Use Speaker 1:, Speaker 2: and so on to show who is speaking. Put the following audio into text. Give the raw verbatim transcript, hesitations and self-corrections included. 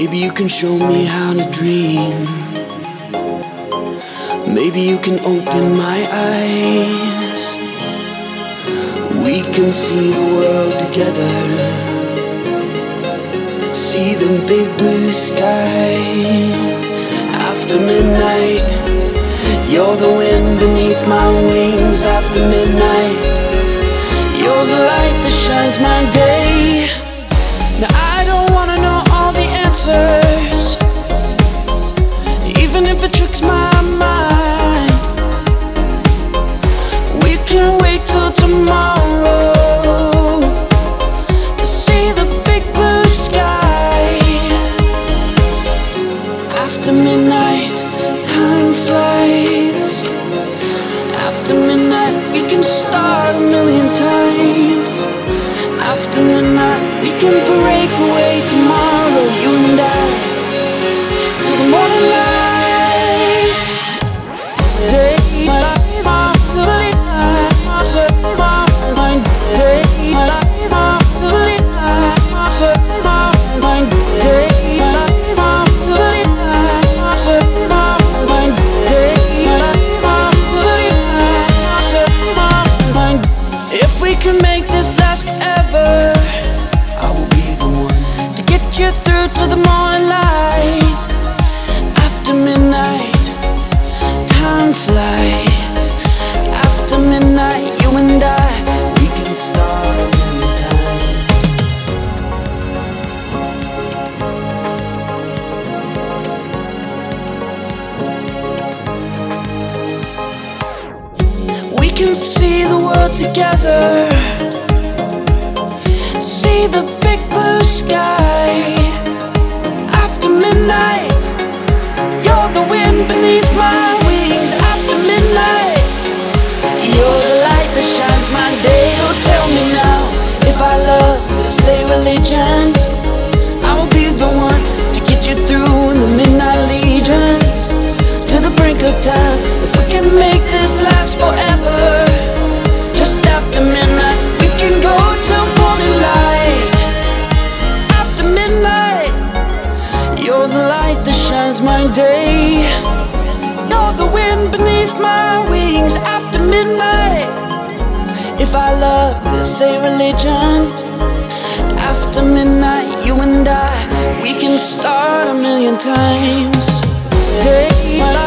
Speaker 1: Maybe you can show me how to dream. Maybe you can open my eyes. We can see the world together. See the big blue sky. After midnight, you're the wind beneath my wings. After midnight, you're the light that shines my day. Now I don't wanna know all the answers, even if it tricks my mind. We can wait till tomorrow to see the big blue sky. After midnight, time flies. After midnight, we can start a million times. After midnight, we can break away tomorrow, you and I, till the morning light. Day, my life, to the light. My day, my life, to the light. My day, my life, to the light. My day, my life, to the light. If we can make this last forever, I will be the one to get you through to the morning light. After midnight, time flies. After midnight, you and I, we can start a million times. We can see the world together. See the big blue sky. After midnight, you're the wind beneath my wings. After midnight, you're the light that shines my day. So tell me now, if I love to say religion, I will be the one to get you through the midnight legions to the brink of time. If we can make this last forever, just after midnight, we can go till morning light. After midnight, you're the light that shines my day. You're the wind beneath my wings. After midnight, if I love to say religion, after midnight, you and I, we can start a million times. Day,